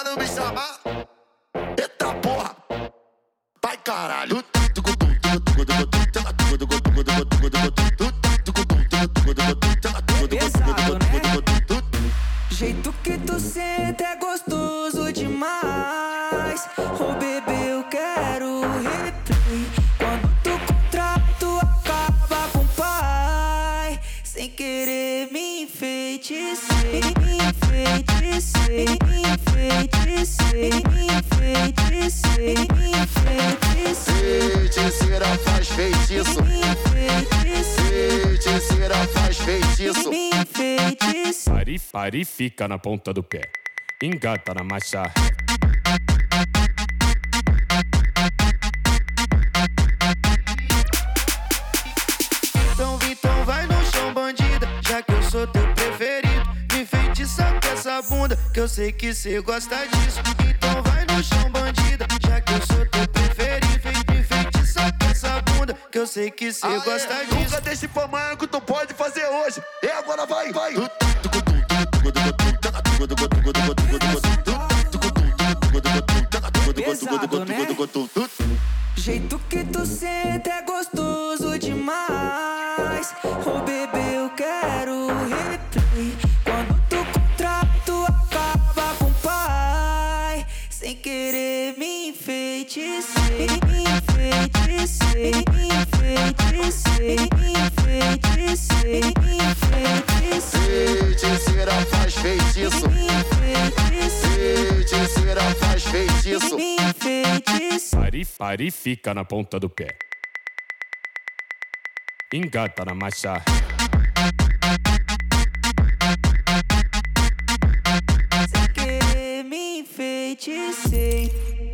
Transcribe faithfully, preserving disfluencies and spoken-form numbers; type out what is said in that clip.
Pra não me chamar, eita porra, vai caralho. Pesado, né? Jeito que tu senta é gostoso demais. Oh bebê, eu quero replay. Quando tu contrato acaba com o pai. Sem querer me enfeitecei, me enfeitecei, me enfeitecei, me enfeitecei, me enfeitecei. Feiticeira faz feitiço, Me enfeitecei, feiticeira faz feitiço. me enfeitecei. Pare, pare, fica na ponta do pé. Engata na marcha. Então, então vai no chão, bandida, já que eu sou teu preferido. Me enfeitiça com essa bunda, que eu sei que cê gosta disso. Então vai no chão, bandida, já que eu sou teu preferido. Me enfeitiça com essa bunda, que eu sei que cê gosta disso. Nunca deixe pra amanhã que tu pode fazer hoje. E agora vai, vai. Pesado, né? Jeito que tu senta é gostoso demais. Oh bebê, eu quero replay. Quando tu contrato acaba com o pai. Sem querer me enfeitecei, me enfeitecei, me enfeitecei, me enfeitecei, me enfeitecei. Feiticeira faz feitiço, Me enfeitecei, feiticeira faz feitiço. me enfeitecei. Pare, pare, fica na ponta do pé. Engata na marcha. Sem querer me enfeitecei.